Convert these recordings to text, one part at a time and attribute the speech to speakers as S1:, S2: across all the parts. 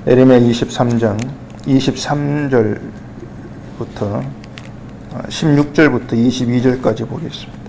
S1: 에레미야 23장 23절부터 16절부터 22절까지 보겠습니다.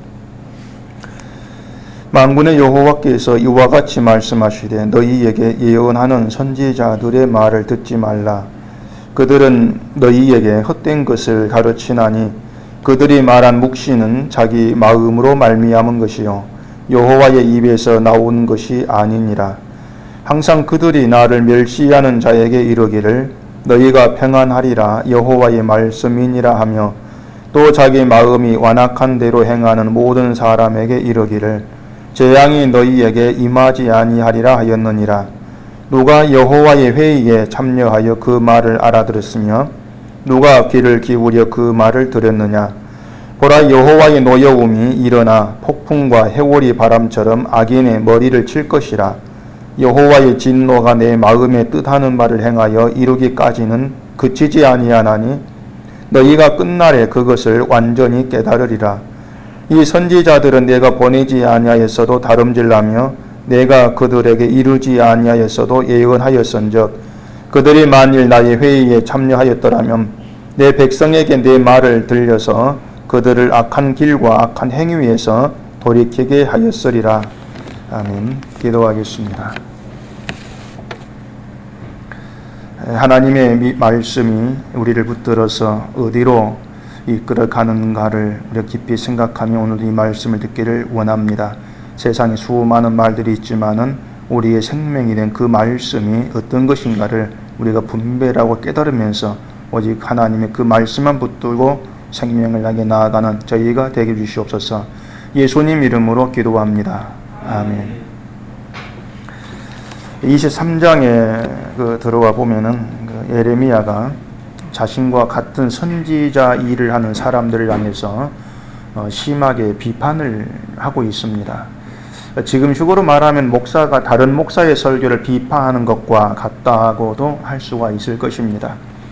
S1: 만군의 여호와께서 이와 같이 말씀하시되 너희에게 예언하는 선지자들의 말을 듣지 말라. 그들은 너희에게 헛된 것을 가르치나니 그들이 말한 묵시는 자기 마음으로 말미암은 것이요 여호와의 입에서 나온 것이 아니니라. 항상 그들이 나를 멸시하는 자에게 이르기를 너희가 평안하리라 여호와의 말씀이니라 하며 또 자기 마음이 완악한 대로 행하는 모든 사람에게 이르기를 재앙이 너희에게 임하지 아니하리라 하였느니라. 누가 여호와의 회의에 참여하여 그 말을 알아들었으며 누가 귀를 기울여 그 말을 들었느냐. 보라, 여호와의 노여움이 일어나 폭풍과 해오리 바람처럼 악인의 머리를 칠 것이라. 여호와의 진노가 내 마음에 뜻하는 말을 행하여 이루기까지는 그치지 아니하나니 너희가 끝날에 그것을 완전히 깨달으리라. 이 선지자들은 내가 보내지 아니하였어도 다름질라며 내가 그들에게 이르지 아니하였어도 예언하였은즉 그들이 만일 나의 회의에 참여하였더라면 내 백성에게 내 말을 들려서 그들을 악한 길과 악한 행위에서 돌이키게 하였으리라. 아멘. 기도하겠습니다. 하나님의 말씀이 우리를 붙들어서 어디로 이끌어가는가를 우리가 깊이 생각하며 오늘 이 말씀을 듣기를 원합니다. 세상에 수많은 말들이 있지만은 우리의 생명이 된 그 말씀이 어떤 것인가를 우리가 분별하고 깨달으면서 오직 하나님의 그 말씀만 붙들고 생명을 향해 나아가는 저희가 되게 주시옵소서. 예수님 이름으로 기도합니다. 아멘. 23장에 들어와 보면은 예레미야가 자신과 같은 선지자 일을 하는 사람들을 향해서 심하게 비판을 하고 있습니다. 지금 식으로 말하면 목사가 다른 목사의 설교를 비판하는 것과 같다고도 할 수가 있을 것입니다.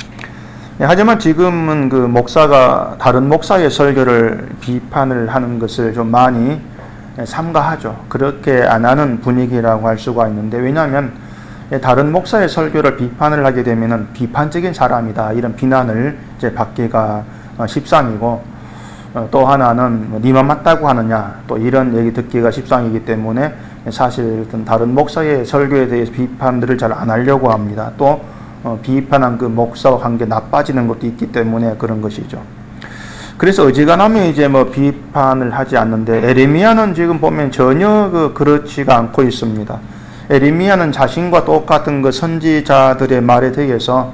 S1: 하지만 지금은 그 목사가 다른 목사의 설교를 비판을 하는 것을 좀 많이 삼가하죠. 그렇게 안 하는 분위기라고 할 수가 있는데, 왜냐하면 다른 목사의 설교를 비판을 하게 되면은 비판적인 사람이다 이런 비난을 이제 받기가 십상이고, 또 하나는 니만 맞다고 하느냐 또 이런 얘기 듣기가 십상이기 때문에 사실 다른 목사의 설교에 대해서 비판들을 잘 안 하려고 합니다. 또 비판한 그 목사와 관계 나빠지는 것도 있기 때문에 그런 것이죠. 그래서 어지간하면 이제 비판을 하지 않는데, 에레미야는 지금 보면 전혀 그렇지가 않고 있습니다. 에레미야는 자신과 똑같은 그 선지자들의 말에 대해서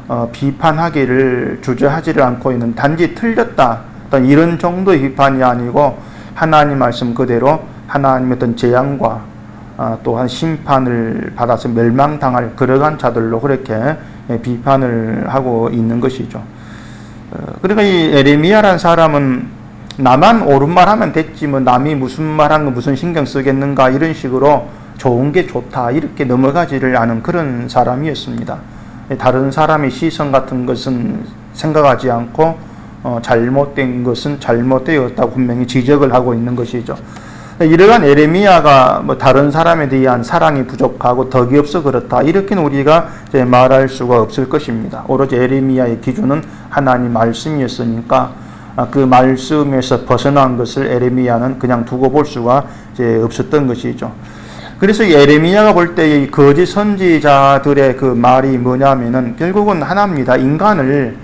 S1: 비판하기를 주저하지를 않고 있는, 단지 틀렸다 어떤 이런 정도의 비판이 아니고 하나님 말씀 그대로 하나님의 어떤 재앙과 또한 심판을 받아서 멸망당할 그러한 자들로 그렇게 비판을 하고 있는 것이죠. 그러니까 이 에레미야라는 사람은 나만 옳은 말 하면 됐지 남이 무슨 말한 거 무슨 신경 쓰겠는가 이런 식으로 좋은 게 좋다 이렇게 넘어가지를 않은 그런 사람이었습니다. 다른 사람의 시선 같은 것은 생각하지 않고 잘못된 것은 잘못되었다고 분명히 지적을 하고 있는 것이죠. 이러한 에레미야가 다른 사람에 대한 사랑이 부족하고 덕이 없어 그렇다 이렇게는 우리가 이제 말할 수가 없을 것입니다. 오로지 에레미야의 기준은 하나님 말씀이었으니까 그 말씀에서 벗어난 것을 에레미야는 그냥 두고 볼 수가 이제 없었던 것이죠. 그래서 이 에레미야가 볼 때 이 거짓 선지자들의 그 말이 뭐냐면은 결국은 하나입니다. 인간을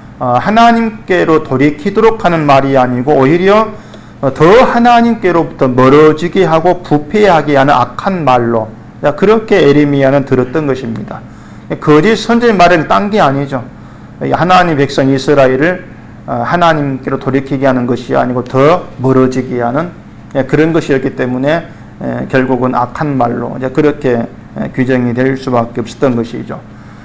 S1: 하나님께로 돌이키도록 하는 말이 아니고 오히려 더 하나님께로부터 멀어지게 하고 부패하게 하는 악한 말로 그렇게 에레미야는 들었던 것입니다. 거짓 선지자의 말은 딴 게 아니죠. 하나님 백성 이스라엘을 하나님께로 돌이키게 하는 것이 아니고 더 멀어지게 하는 그런 것이었기 때문에 결국은 악한 말로 그렇게 규정이 될 수밖에 없었던 것이죠.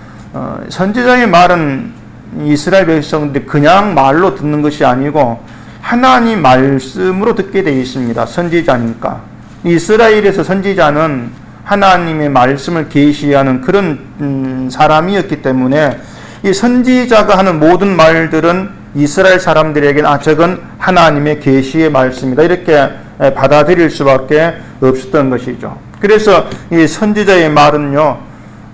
S1: 선지자의 말은 이스라엘 백성들이 그냥 말로 듣는 것이 아니고 하나님 말씀으로 듣게 되어 있습니다. 선지자니까. 이스라엘에서 선지자는 하나님의 말씀을 계시하는 그런 사람이었기 때문에 이 선지자가 하는 모든 말들은 이스라엘 사람들에게는 저건 하나님의 계시의 말씀이다 이렇게 받아들일 수밖에 없었던 것이죠. 그래서 이 선지자의 말은요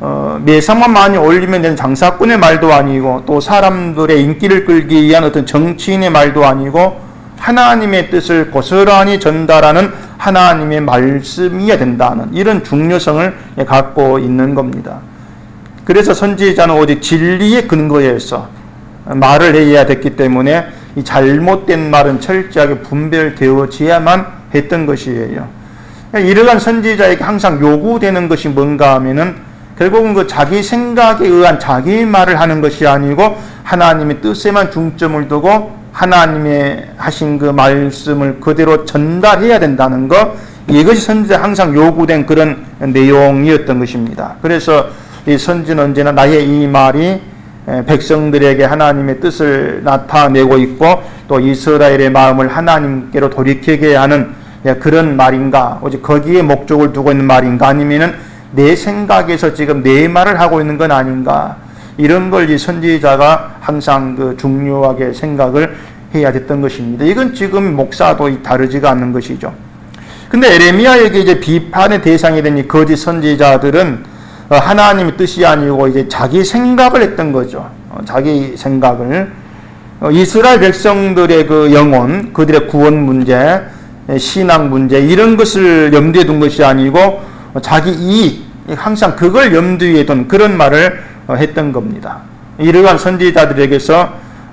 S1: 매상만 많이 올리면 되는 장사꾼의 말도 아니고 또 사람들의 인기를 끌기 위한 어떤 정치인의 말도 아니고 하나님의 뜻을 고스란히 전달하는 하나님의 말씀이어야 된다는 이런 중요성을 갖고 있는 겁니다. 그래서 선지자는 오직 진리의 근거에서 말을 해야 됐기 때문에 이 잘못된 말은 철저하게 분별되어져야만 했던 것이에요. 이러한 선지자에게 항상 요구되는 것이 뭔가 하면은 결국은 그 자기 생각에 의한 자기 말을 하는 것이 아니고 하나님의 뜻에만 중점을 두고 하나님의 하신 그 말씀을 그대로 전달해야 된다는 것, 이것이 선지자에 항상 요구된 그런 내용이었던 것입니다. 그래서 이 선지는 언제나 나의 이 말이 백성들에게 하나님의 뜻을 나타내고 있고 또 이스라엘의 마음을 하나님께로 돌이키게 하는 그런 말인가, 오직 거기에 목적을 두고 있는 말인가, 아니면은 내 생각에서 지금 내 말을 하고 있는 건 아닌가, 이런 걸 이 선지자가 항상 그 중요하게 생각을 해야 됐던 것입니다. 이건 지금 목사도 다르지가 않는 것이죠. 근데 에레미야에게 이제 비판의 대상이 된 이 거짓 선지자들은 하나님의 뜻이 아니고 이제 자기 생각을 했던 거죠. 자기 생각을. 이스라엘 백성들의 그 영혼, 그들의 구원 문제, 신앙 문제, 이런 것을 염두에 둔 것이 아니고 자기 이익, 항상 그걸 염두에 둔 그런 말을 했던 겁니다. 이러한 선지자들에게서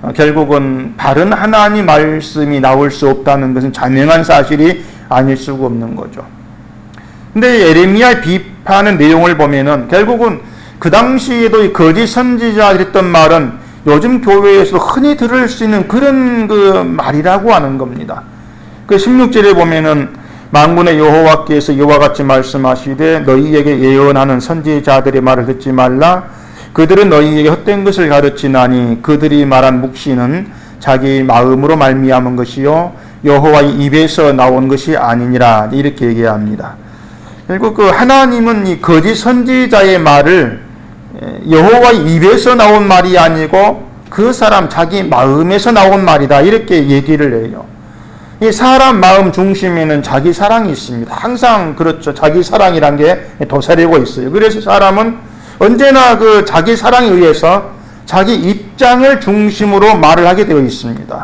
S1: 결국은 바른 하나님 말씀이 나올 수 없다는 것은 자명한 사실이 아닐 수가 없는 거죠. 근데 예레미야의 비판의 내용을 보면은 결국은 그 당시에도 이 거짓 선지자들이 했던 말은 요즘 교회에서 흔히 들을 수 있는 그런 그 말이라고 하는 겁니다. 그 16절에 보면은 만군의 여호와께서 이와 같이 말씀하시되 너희에게 예언하는 선지자들의 말을 듣지 말라. 그들은 너희에게 헛된 것을 가르치나니 그들이 말한 묵시는 자기 마음으로 말미암은 것이요 여호와의 입에서 나온 것이 아니니라. 이렇게 얘기합니다. 결국 그 하나님은 이 거짓 선지자의 말을 여호와의 입에서 나온 말이 아니고 그 사람 자기 마음에서 나온 말이다, 이렇게 얘기를 해요. 이 사람 마음 중심에는 자기 사랑이 있습니다. 항상 그렇죠. 자기 사랑이란 게 도사리고 있어요. 그래서 사람은 언제나 그 자기 사랑에 의해서 자기 입장을 중심으로 말을 하게 되어 있습니다.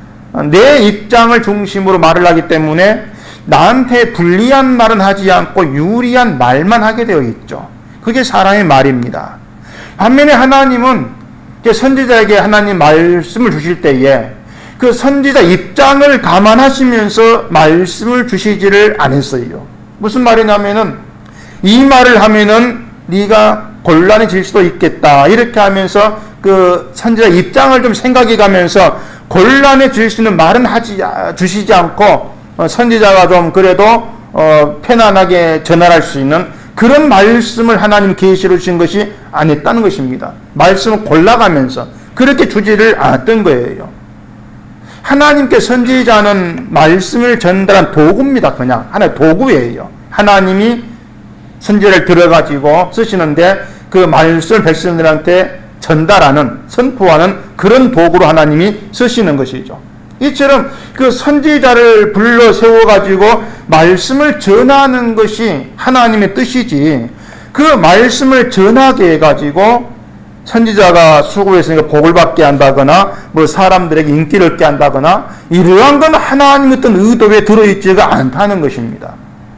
S1: 내 입장을 중심으로 말을 하기 때문에 나한테 불리한 말은 하지 않고 유리한 말만 하게 되어 있죠. 그게 사람의 말입니다. 반면에 하나님은 선지자에게 하나님 말씀을 주실 때에 그 선지자 입장을 감안하시면서 말씀을 주시지를 않았어요. 무슨 말이냐면은 이 말을 하면은 네가 곤란해질 수도 있겠다, 이렇게 하면서 그 선지자 입장을 좀 생각해 가면서 곤란해질 수 있는 말은 주시지 않고 선지자가 좀 그래도 편안하게 전달할 수 있는 그런 말씀을 하나님 계시로 주신 것이 아니었다는 것입니다. 말씀을 골라가면서 그렇게 주지를 않았던 거예요. 하나님께 선지자는 말씀을 전달한 도구입니다. 그냥 하나의 도구예요. 하나님이 선지자를 들어가지고 쓰시는데 그 말씀을 백성들한테 전달하는, 선포하는 그런 도구로 하나님이 쓰시는 것이죠. 이처럼 그 선지자를 불러 세워가지고 말씀을 전하는 것이 하나님의 뜻이지, 그 말씀을 전하게 해가지고 선지자가 수고했으니까 복을 받게 한다거나 뭐 사람들에게 인기를 얻게 한다거나 이러한 건 하나님의 어떤 의도에 들어있지가 않다는 것입니다.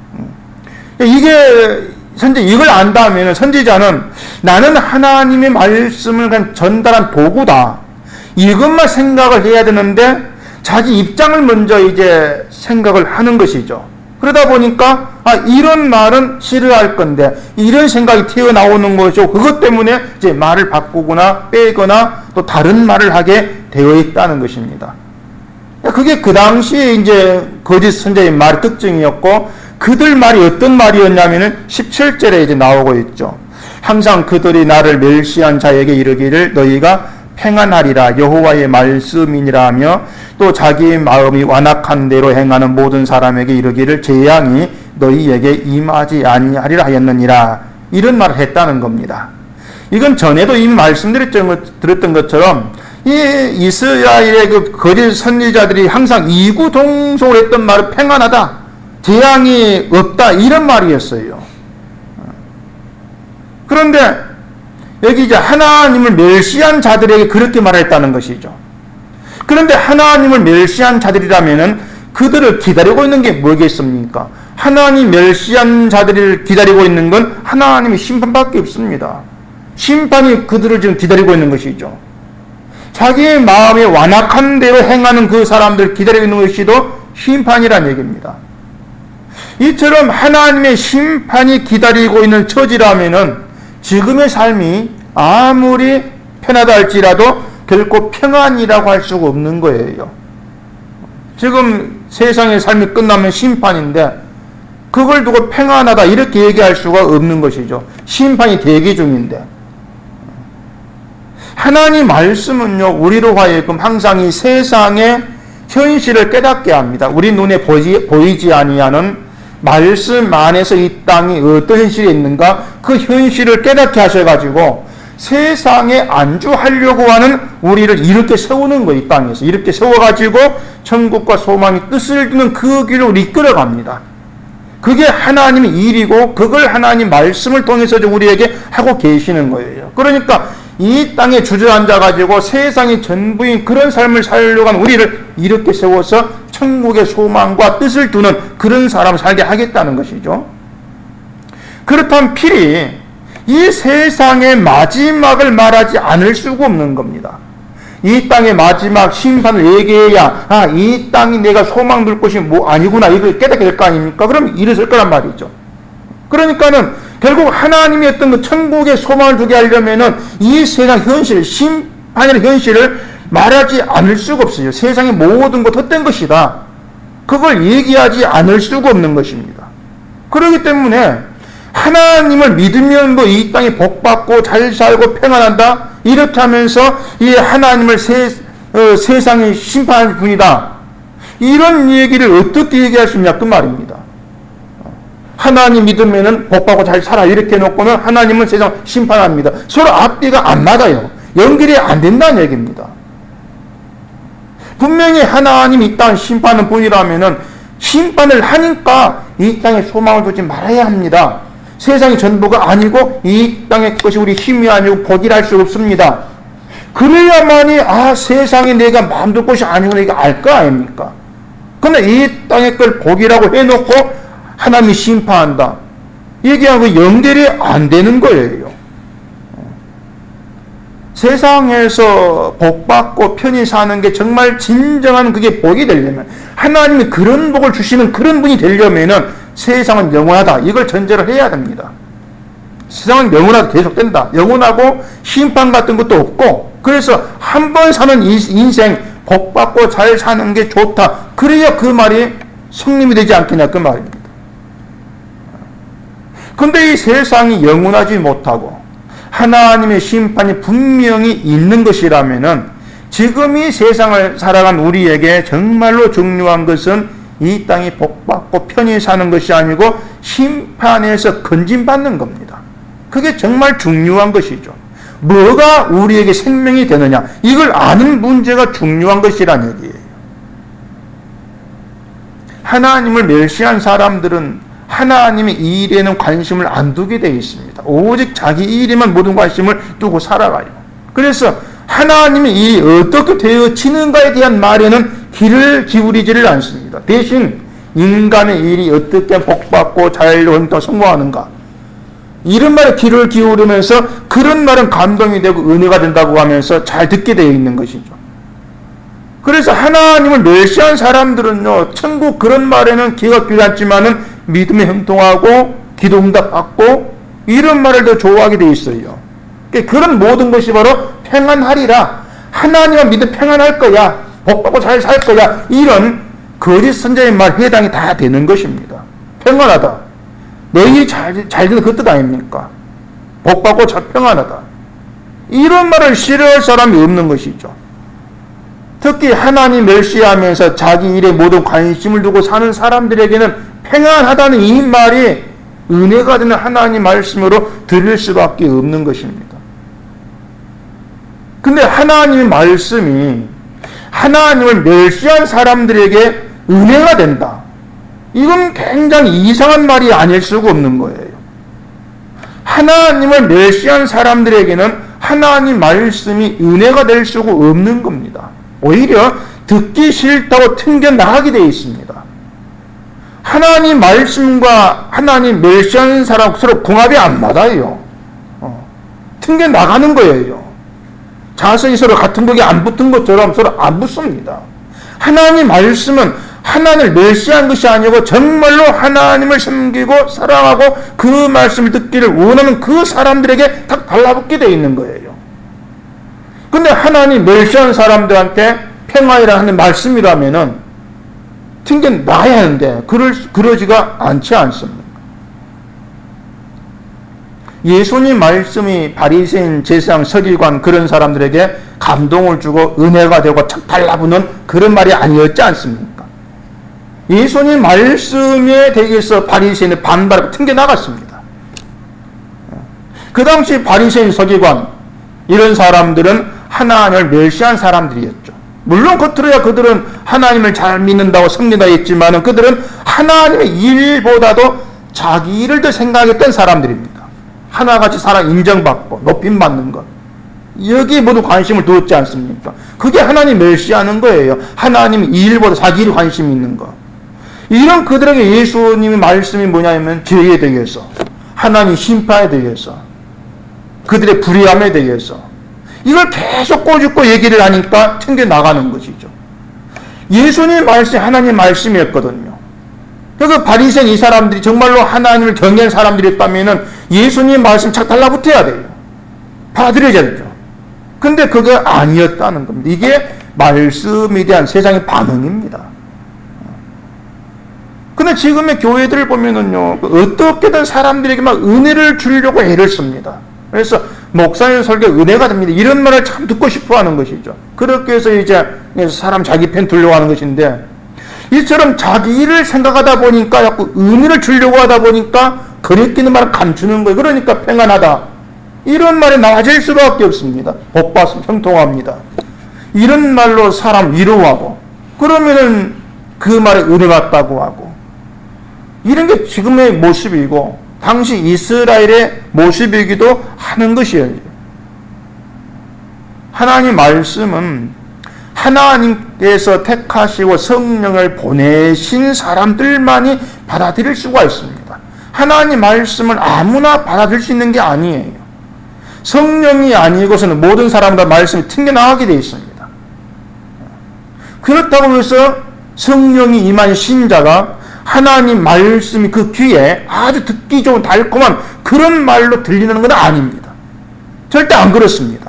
S1: 이걸 안다면 선지자는 나는 하나님의 말씀을 그냥 전달한 도구다, 이것만 생각을 해야 되는데 자기 입장을 먼저 이제 생각을 하는 것이죠. 그러다 보니까 이런 말은 싫어할 건데 이런 생각이 튀어나오는 것이고 그것 때문에 이제 말을 바꾸거나 빼거나 또 다른 말을 하게 되어 있다는 것입니다. 그게 그 당시에 이제 거짓 선지자의 말의 특징이었고, 그들 말이 어떤 말이었냐면은 17절에 이제 나오고 있죠. 항상 그들이 나를 멸시한 자에게 이르기를 너희가 평안하리라 여호와의 말씀이니라 하며, 또 자기 마음이 완악한 대로 행하는 모든 사람에게 이르기를 재앙이 너희에게 임하지 아니하리라 하였느니라. 이런 말을 했다는 겁니다. 이건 전에도 이미 말씀드렸던 것처럼 이 이스라엘의 그 거짓 선지자들이 항상 이구동성으로 했던 말은 평안하다, 재앙이 없다, 이런 말이었어요. 그런데 여기 이제 하나님을 멸시한 자들에게 그렇게 말했다는 것이죠. 그런데 하나님을 멸시한 자들이라면은 그들을 기다리고 있는 게 뭐겠습니까? 하나님 멸시한 자들을 기다리고 있는 건 하나님의 심판밖에 없습니다. 심판이 그들을 지금 기다리고 있는 것이죠. 자기의 마음에 완악한 대로 행하는 그 사람들을 기다리고 있는 것이도 심판이란 얘기입니다. 이처럼 하나님의 심판이 기다리고 있는 처지라면은 지금의 삶이 아무리 편하다 할지라도 결코 평안이라고 할 수가 없는 거예요. 지금 세상의 삶이 끝나면 심판인데 그걸 두고 평안하다 이렇게 얘기할 수가 없는 것이죠. 심판이 대기 중인데. 하나님 말씀은요, 우리로 하여금 항상 이 세상의 현실을 깨닫게 합니다. 우리 눈에 보이지 아니하는 말씀 안에서 이 땅이 어떤 현실이 있는가 그 현실을 깨닫게 하셔가지고 세상에 안주하려고 하는 우리를 이렇게 세우는 거예요. 이 땅에서 이렇게 세워가지고 천국과 소망의 뜻을 두는 그 길로 이끌어갑니다. 그게 하나님의 일이고 그걸 하나님 말씀을 통해서 우리에게 하고 계시는 거예요. 그러니까 이 땅에 주저앉아가지고 세상이 전부인 그런 삶을 살려고 하는 우리를 이렇게 세워서 천국의 소망과 뜻을 두는 그런 사람을 살게 하겠다는 것이죠. 그렇다면 필히 이 세상의 마지막을 말하지 않을 수가 없는 겁니다. 이 땅의 마지막 심판을 얘기해야 이 땅이 내가 소망 둘 곳이 뭐 아니구나 이걸 깨닫게 될 거 아닙니까? 그럼 이랬을 거란 말이죠. 그러니까는 결국 하나님이 어떤 그 천국의 소망을 두게 하려면은 이 세상 현실, 심판의 현실을 말하지 않을 수가 없어요. 세상의 모든 것 헛된 것이다. 그걸 얘기하지 않을 수가 없는 것입니다. 그렇기 때문에 하나님을 믿으면 뭐 이 땅에 복받고 잘 살고 평안한다 이렇게 하면서 이 하나님을 세상에 심판할 분이다 이런 얘기를 어떻게 얘기할 수 있냐 그 말입니다. 하나님 믿으면은 복받고 잘 살아 이렇게 해놓고는 하나님은 세상 심판합니다. 서로 앞뒤가 안 맞아요. 연결이 안 된다는 얘기입니다. 분명히 하나님이 이 땅을 심판하는 분이라면은 심판을 하니까 이 땅에 소망을 두지 말아야 합니다. 세상이 전부가 아니고 이 땅의 것이 우리 힘이 아니고 복이라 할 수 없습니다. 그래야만이 세상에 내가 마음둘 것이 아니구나 이거 알 거 아닙니까? 그런데 이 땅의 걸 복이라고 해놓고 하나님이 심판한다. 얘기하고 연결이 안 되는 거예요. 세상에서 복받고 편히 사는 게 정말 진정한 그게 복이 되려면 하나님이 그런 복을 주시는 그런 분이 되려면은 세상은 영원하다. 이걸 전제를 해야 됩니다. 세상은 영원하다. 계속된다. 영원하고 심판 같은 것도 없고 그래서 한 번 사는 인생 복받고 잘 사는 게 좋다. 그래야 그 말이 성립이 되지 않겠냐 그 말입니다. 근데 이 세상이 영원하지 못하고 하나님의 심판이 분명히 있는 것이라면은 지금 이 세상을 살아간 우리에게 정말로 중요한 것은 이 땅이 복받고 편히 사는 것이 아니고 심판에서 건진받는 겁니다. 그게 정말 중요한 것이죠. 뭐가 우리에게 생명이 되느냐 이걸 아는 문제가 중요한 것이란 얘기예요. 하나님을 멸시한 사람들은 하나님의 일에는 관심을 안 두게 되어 있습니다. 오직 자기 일에만 모든 관심을 두고 살아가요. 그래서 하나님의 일이 어떻게 되어지는가에 대한 말에는 귀를 기울이지를 않습니다. 대신 인간의 일이 어떻게 복받고 자유롭게 성공하는가 이런 말에 귀를 기울이면서 그런 말은 감동이 되고 은혜가 된다고 하면서 잘 듣게 되어 있는 것이죠. 그래서 하나님을 멸시한 사람들은요 천국 그런 말에는 귀가 귀찮지만은 믿음에 형통하고 기도 응답 받고 이런 말을 더 좋아하게 되어 있어요. 그런 모든 것이 바로 평안하리라. 하나님을 믿어 평안할 거야. 복받고 잘 살 거야. 이런 거짓 선자의 말 해당이 다 되는 것입니다. 평안하다. 너희 잘 되는 그 뜻 아닙니까? 복받고 잘 평안하다. 이런 말을 싫어할 사람이 없는 것이죠. 특히 하나님 멸시하면서 자기 일에 모든 관심을 두고 사는 사람들에게는 평안하다는 이 말이 은혜가 되는 하나님 말씀으로 들릴 수밖에 없는 것입니다. 근데 하나님의 말씀이 하나님을 멸시한 사람들에게 은혜가 된다. 이건 굉장히 이상한 말이 아닐 수가 없는 거예요. 하나님을 멸시한 사람들에게는 하나님 말씀이 은혜가 될 수가 없는 겁니다. 오히려 듣기 싫다고 튕겨나가게 되어 있습니다. 하나님 말씀과 하나님 멸시하는 사람 서로 궁합이 안 맞아요. 튕겨나가는 거예요. 자석이 서로 같은 벽에 안 붙은 것처럼 서로 안 붙습니다. 하나님 말씀은 하나님을 멸시한 것이 아니고 정말로 하나님을 섬기고 사랑하고 그 말씀을 듣기를 원하는 그 사람들에게 딱 달라붙게 되어 있는 거예요. 근데 하나님 멸시한 사람들한테 평화이라 하는 말씀이라면은 튕겨나야 하는데 그러지가 않지 않습니다. 예수님 말씀이 바리새인, 제사장, 서기관 그런 사람들에게 감동을 주고 은혜가 되고 착 달라붙는 그런 말이 아니었지 않습니까? 예수님 말씀에 대해서 바리새인의 반발하고 튕겨나갔습니다. 그 당시 바리새인, 서기관 이런 사람들은 하나님을 멸시한 사람들이었죠. 물론 겉으로야 그들은 하나님을 잘 믿는다고 섬긴다 했지만 그들은 하나님의 일보다도 자기 일을 더 생각했던 사람들입니다. 하나같이 사람 인정받고 높임받는 것, 여기에 모두 관심을 두었지 않습니까? 그게 하나님 멸시하는 거예요. 하나님 일보다 자기 일 관심 있는 것. 이런 그들에게 예수님의 말씀이 뭐냐면 죄에 대해서, 하나님 심판에 대해서, 그들의 불의함에 대해서 이걸 계속 꼬집고 얘기를 하니까 튕겨나가는 것이죠. 예수님 말씀이 하나님 말씀이었거든요. 그 바리새인 이 사람들이 정말로 하나님을 경외하는 사람들이었다면 예수님 말씀 착 달라붙어야 돼요. 받아들여야 되죠. 근데 그게 아니었다는 겁니다. 이게 말씀에 대한 세상의 반응입니다. 근데 지금의 교회들을 보면은요, 어떻게든 사람들에게 막 은혜를 주려고 애를 씁니다. 그래서 목사님 설교 은혜가 됩니다. 이런 말을 참 듣고 싶어 하는 것이죠. 그렇게 해서 이제 사람 자기 편 들려고 하는 것인데, 이처럼 자기 일을 생각하다 보니까 자꾸 은혜를 주려고 하다 보니까 거리끼는 말을 감추는 거예요. 그러니까 평안하다, 이런 말이 나아질 수밖에 없습니다. 복 받습니다. 형통합니다. 이런 말로 사람 위로하고, 그러면은 그 말에 은혜 같다고 하고, 이런 게 지금의 모습이고 당시 이스라엘의 모습이기도 하는 것이에요. 하나님 말씀은 하나님께서 택하시고 성령을 보내신 사람들만이 받아들일 수가 있습니다. 하나님 말씀을 아무나 받아들일 수 있는 게 아니에요. 성령이 아니고서는 모든 사람들 말씀이 튕겨나가게 되어 있습니다. 그렇다고 해서 성령이 임한 신자가 하나님 말씀이 그 귀에 아주 듣기 좋은 달콤한 그런 말로 들리는 건 아닙니다. 절대 안 그렇습니다.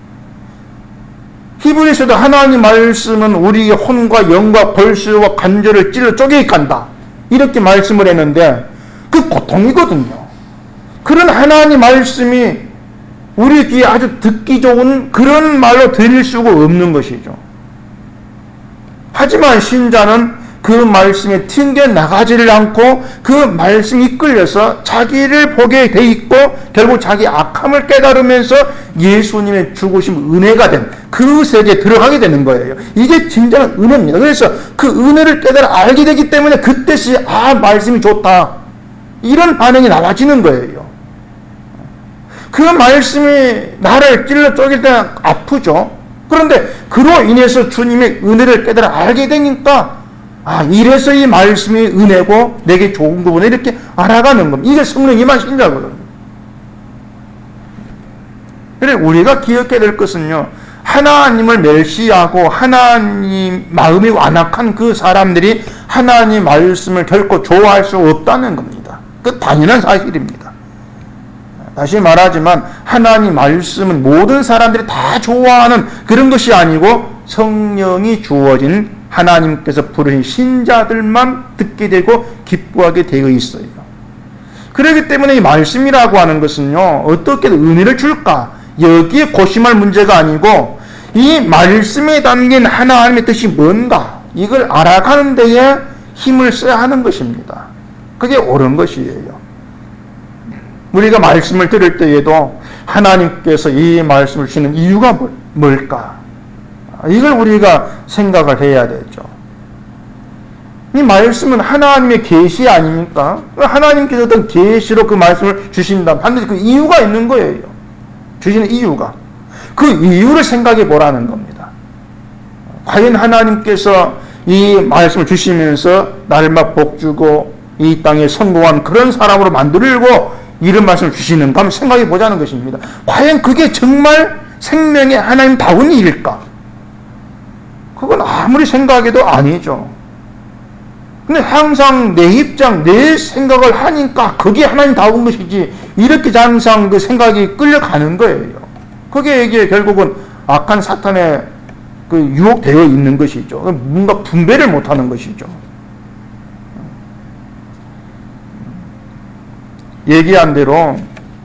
S1: 히브리서도 하나님 말씀은 우리의 혼과 영과 골수와 관절을 찔러 쪼개게 간다, 이렇게 말씀을 했는데 그 고통이거든요. 그런 하나님 말씀이 우리 귀에 아주 듣기 좋은 그런 말로 들릴 수가 없는 것이죠. 하지만 신자는 그 말씀에 튕겨나가지를 않고 그 말씀이 이끌려서 자기를 보게 돼 있고 결국 자기 악함을 깨달으면서 예수님의 죽으심 은혜가 된 그 세계에 들어가게 되는 거예요. 이게 진정한 은혜입니다. 그래서 그 은혜를 깨달아 알게 되기 때문에 그때시 말씀이 좋다, 이런 반응이 나와지는 거예요. 그 말씀이 나를 찔러 쪼갤 때 아프죠. 그런데 그로 인해서 주님의 은혜를 깨달아 알게 되니까 이래서 이 말씀이 은혜고 내게 좋은 거구나, 이렇게 알아가는 겁니다. 이게 성령 임한 신자거든요. 그래 우리가 기억해야 될 것은요, 하나님을 멸시하고 하나님 마음이 완악한 그 사람들이 하나님 말씀을 결코 좋아할 수 없다는 겁니다. 그 당연한 사실입니다. 다시 말하지만 하나님 말씀은 모든 사람들이 다 좋아하는 그런 것이 아니고 성령이 주어진 하나님께서 부르신 신자들만 듣게 되고 기뻐하게 되어 있어요. 그렇기 때문에 이 말씀이라고 하는 것은요, 어떻게 은혜를 줄까, 여기에 고심할 문제가 아니고 이 말씀에 담긴 하나님의 뜻이 뭔가, 이걸 알아가는 데에 힘을 써야 하는 것입니다. 그게 옳은 것이에요. 우리가 말씀을 들을 때에도 하나님께서 이 말씀을 주시는 이유가 뭘까, 이걸 우리가 생각을 해야 되죠. 이 말씀은 하나님의 계시 아닙니까? 하나님께서 어떤 계시로 그 말씀을 주신다면 반드시 그 이유가 있는 거예요. 주시는 이유가. 그 이유를 생각해 보라는 겁니다. 과연 하나님께서 이 말씀을 주시면서 나를 막 복주고 이 땅에 성공한 그런 사람으로 만들고 이런 말씀을 주시는가 한번 생각해 보자는 것입니다. 과연 그게 정말 생명의 하나님다운 일일까? 그건 아무리 생각해도 아니죠. 근데 항상 내 입장, 내 생각을 하니까 그게 하나님다운 것이지 이렇게 항상 그 생각이 끌려가는 거예요. 그게 이게 결국은 악한 사탄의 그 유혹되어 있는 것이죠. 뭔가 분배를 못하는 것이죠. 얘기한 대로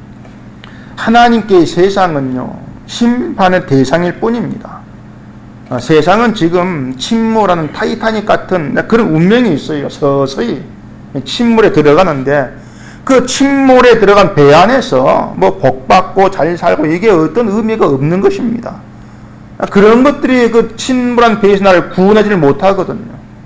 S1: 하나님께의 세상은요, 심판의 대상일 뿐입니다. 세상은 지금 침몰하는 타이타닉 같은 그런 운명이 있어요. 서서히 침몰에 들어가는데 그 침몰에 들어간 배 안에서 뭐 복받고 잘 살고 이게 어떤 의미가 없는 것입니다. 그런 것들이 그 침몰한 배에서 나를 구원하지를 못하거든요.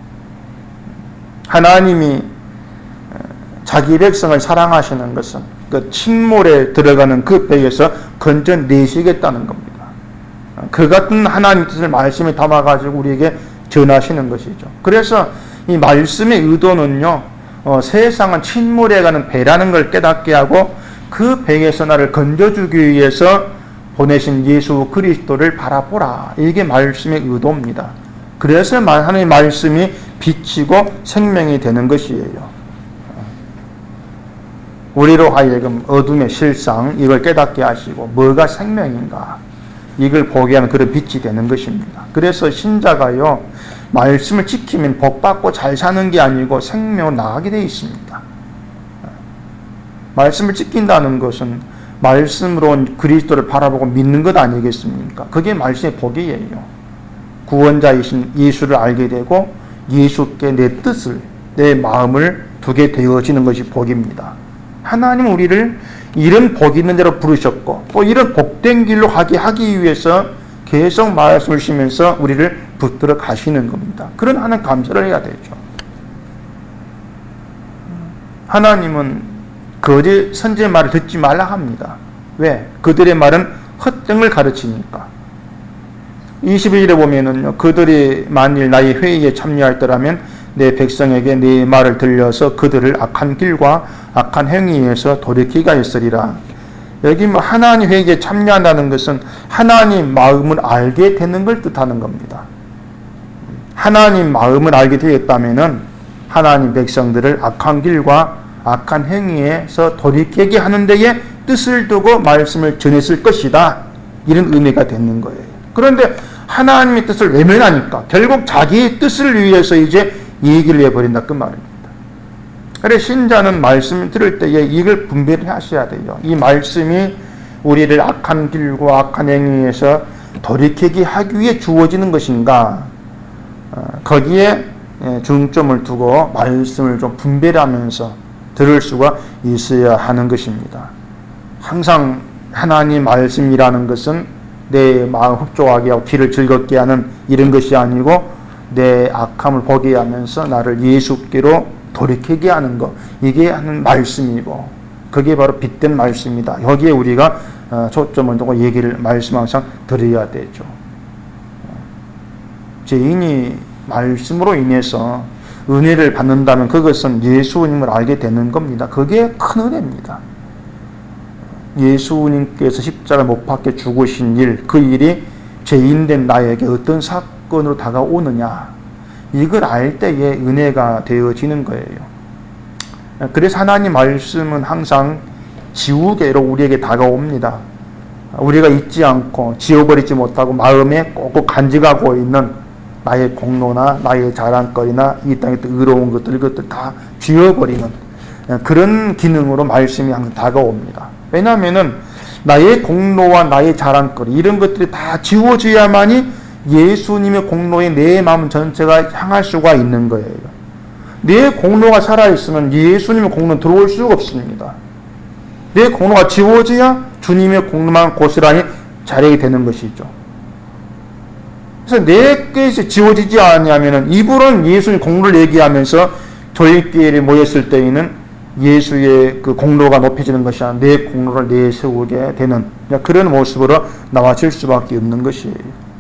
S1: 하나님이 자기 백성을 사랑하시는 것은 그 침몰에 들어가는 그 배에서 건져내시겠다는 겁니다. 그 같은 하나님 뜻을 말씀에 담아가지고 우리에게 전하시는 것이죠. 그래서 이 말씀의 의도는요, 세상은 침몰에 가는 배라는 걸 깨닫게 하고 그 배에서 나를 건져주기 위해서 보내신 예수 그리스도를 바라보라. 이게 말씀의 의도입니다. 그래서 하나님의 말씀이 빛이고 생명이 되는 것이에요. 우리로 하여금 어둠의 실상 이걸 깨닫게 하시고 뭐가 생명인가 이걸 보게 하는 그런 빛이 되는 것입니다. 그래서 신자가요, 말씀을 지키면 복받고 잘 사는 게 아니고 생명을 나가게 되어 있습니다. 말씀을 지킨다는 것은 말씀으로 그리스도를 바라보고 믿는 것 아니겠습니까? 그게 말씀의 복이에요. 구원자이신 예수를 알게 되고 예수께 내 뜻을, 내 마음을 두게 되어지는 것이 복입니다. 하나님은 우리를 이런 복 있는 대로 부르셨고 또 이런 복된 길로 가게 하기 위해서 계속 말씀을 주시면서 우리를 붙들어 가시는 겁니다. 그런 하나님 감사를 해야 되죠. 하나님은 거짓 선지의 말을 듣지 말라 합니다. 왜? 그들의 말은 헛된 가르치니까. 21절에 보면은요, 그들이 만일 나의 회의에 참여하였더라면 내 백성에게 네 말을 들려서 그들을 악한 길과 악한 행위에서 돌이키게 하였으리라. 여기 뭐 하나님 회의에 참여한다는 것은 하나님 마음을 알게 되는 걸 뜻하는 겁니다. 하나님 마음을 알게 되었다면은 하나님 백성들을 악한 길과 악한 행위에서 돌이키게 하는 데에 뜻을 두고 말씀을 전했을 것이다. 이런 의미가 되는 거예요. 그런데 하나님의 뜻을 외면하니까 결국 자기의 뜻을 위해서 이제 얘기를 해버린다 그 말입니다. 그래서 신자는 말씀을 들을 때에 이걸 분별을 하셔야 돼요. 이 말씀이 우리를 악한 길과 악한 행위에서 돌이키게 하기 위해 주어지는 것인가, 거기에 중점을 두고 말씀을 좀 분별하면서 들을 수가 있어야 하는 것입니다. 항상 하나님 말씀이라는 것은 내 마음 흡족하게 하고 귀를 즐겁게 하는 이런 것이 아니고 내 악함을 보게 하면서 나를 예수께로 돌이키게 하는 것, 이게 하는 말씀이고 그게 바로 빛된 말씀이다. 여기에 우리가 초점을 두고 얘기를 말씀 항상 드려야 되죠. 죄인이 말씀으로 인해서 은혜를 받는다면 그것은 예수님을 알게 되는 겁니다. 그게 큰 은혜입니다. 예수님께서 십자가를 못 박혀 죽으신 일, 그 일이 죄인된 나에게 어떤 사건으로 다가오느냐, 이걸 알 때에 은혜가 되어지는 거예요. 그래서 하나님 말씀은 항상 지우개로 우리에게 다가옵니다. 우리가 잊지 않고 지워버리지 못하고 마음에 꼭 간직하고 있는 나의 공로나 나의 자랑거리나 이 땅에 의로운 것들, 이것들 다 지워버리는 그런 기능으로 말씀이 항상 다가옵니다. 왜냐하면은 나의 공로와 나의 자랑거리 이런 것들이 다 지워져야만이 예수님의 공로에 내 마음 전체가 향할 수가 있는 거예요. 내 공로가 살아있으면 예수님의 공로는 들어올 수가 없습니다. 내 공로가 지워져야 주님의 공로만 고스란히 자리하게 되는 것이죠. 그래서 내게서 지워지지 않냐면은 입으로는 예수의 공로를 얘기하면서 교회끼리 모였을 때에는 예수의 그 공로가 높여지는 것이 아니라 내 공로를 내세우게 되는 그런 모습으로 나와질 수밖에 없는 것이에요.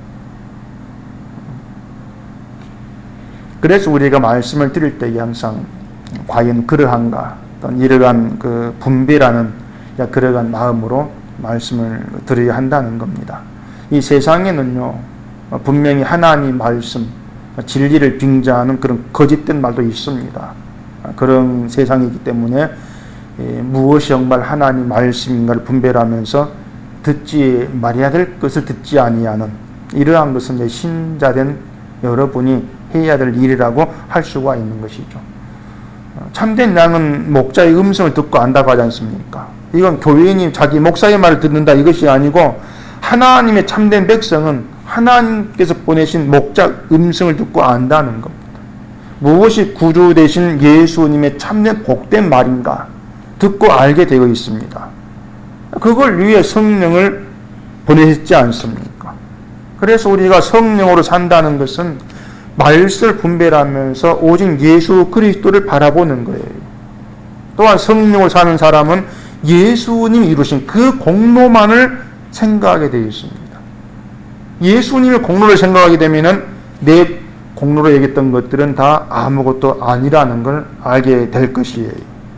S1: 그래서 우리가 말씀을 드릴 때에 항상 과연 그러한가, 또는 이러한 그 분배라는 그러한 마음으로 말씀을 드려야 한다는 겁니다. 이 세상에는요, 분명히 하나님 말씀, 진리를 빙자하는 그런 거짓된 말도 있습니다. 그런 세상이기 때문에 무엇이 정말 하나님 말씀인가를 분별하면서 듣지 말아야 될 것을 듣지 아니하는 이러한 것은 이제 신자된 여러분이 해야 될 일이라고 할 수가 있는 것이죠. 참된 양은 목자의 음성을 듣고 안다고 하지 않습니까? 이건 교인이 자기 목사의 말을 듣는다 이것이 아니고 하나님의 참된 백성은 하나님께서 보내신 목자 음성을 듣고 안다는 겁니다. 무엇이 구주 되신 예수님의 참된 복된 말인가 듣고 알게 되어 있습니다. 그걸 위해 성령을 보내셨지 않습니까? 그래서 우리가 성령으로 산다는 것은 말씀을 분별하면서 오직 예수 그리스도를 바라보는 거예요. 또한 성령으로 사는 사람은 예수님이 이루신 그 공로만을 생각하게 되어 있습니다. 예수님의 공로를 생각하게 되면은 내 공로로 얘기했던 것들은 다 아무것도 아니라는 걸 알게 될 것이에요.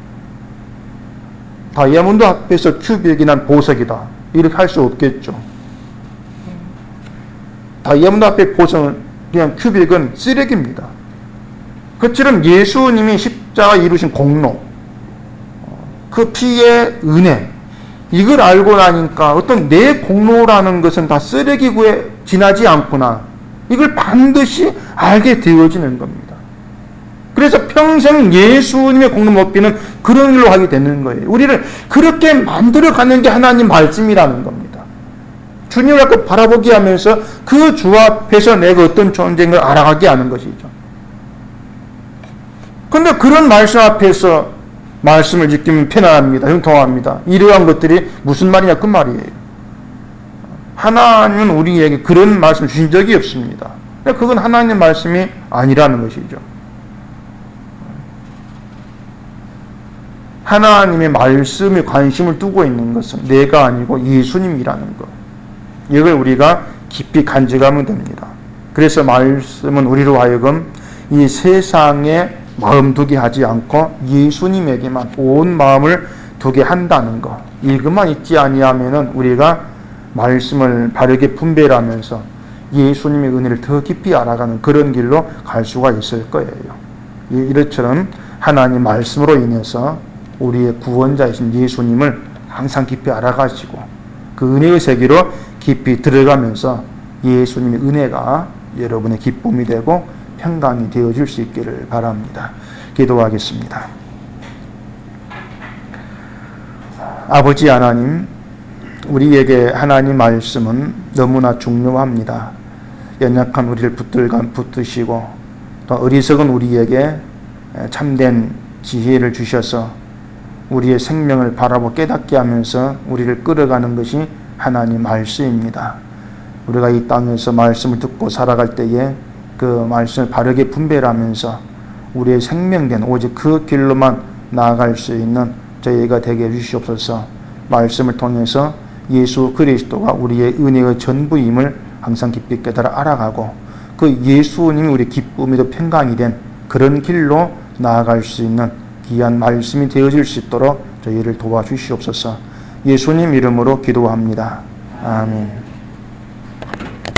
S1: 다이아몬드 앞에서 큐빅이 난 보석이다. 이렇게 할 수 없겠죠. 다이아몬드 앞에 보석은 그냥 큐빅은 쓰레기입니다. 그처럼 예수님이 십자가 이루신 공로, 그 피의 은혜, 이걸 알고 나니까 어떤 내 공로라는 것은 다 쓰레기구에 지나지 않구나. 이걸 반드시 알게 되어지는 겁니다. 그래서 평생 예수님의 공로 높이는 그런 일로 하게 되는 거예요. 우리를 그렇게 만들어가는 게 하나님 말씀이라는 겁니다. 주님을 자꾸 바라보게 하면서 그 주 앞에서 내가 어떤 존재인 걸 알아가게 하는 것이죠. 그런데 그런 말씀 앞에서 말씀을 지키면 편안합니다. 형통합니다. 이러한 것들이 무슨 말이냐 그 말이에요. 하나님은 우리에게 그런 말씀을 주신 적이 없습니다. 그건 하나님의 말씀이 아니라는 것이죠. 하나님의 말씀에 관심을 두고 있는 것은 내가 아니고 예수님이라는 것. 이걸 우리가 깊이 간직하면 됩니다. 그래서 말씀은 우리로 하여금 이 세상에 마음 두게 하지 않고 예수님에게만 온 마음을 두게 한다는 것. 이것만 있지 아니하면은 우리가 말씀을 바르게 분별하면서 예수님의 은혜를 더 깊이 알아가는 그런 길로 갈 수가 있을 거예요. 이렇처럼 하나님 말씀으로 인해서 우리의 구원자이신 예수님을 항상 깊이 알아가시고 그 은혜의 세계로 깊이 들어가면서 예수님의 은혜가 여러분의 기쁨이 되고 평강이 되어질 수 있기를 바랍니다. 기도하겠습니다. 아버지 하나님, 우리에게 하나님 말씀은 너무나 중요합니다. 연약한 우리를 붙드시고 또 어리석은 우리에게 참된 지혜를 주셔서 우리의 생명을 바라보고 깨닫게 하면서 우리를 끌어가는 것이 하나님 말씀입니다. 우리가 이 땅에서 말씀을 듣고 살아갈 때에 그 말씀을 바르게 분별하면서 우리의 생명된 오직 그 길로만 나아갈 수 있는 저희가 되게 해주시옵소서. 말씀을 통해서 예수 그리스도가 우리의 은혜의 전부임을 항상 깊이 깨달아 알아가고 그 예수님이 우리 기쁨이도 평강이 된 그런 길로 나아갈 수 있는 귀한 말씀이 되어질 수 있도록 저희를 도와주시옵소서. 예수님 이름으로 기도합니다. 아멘.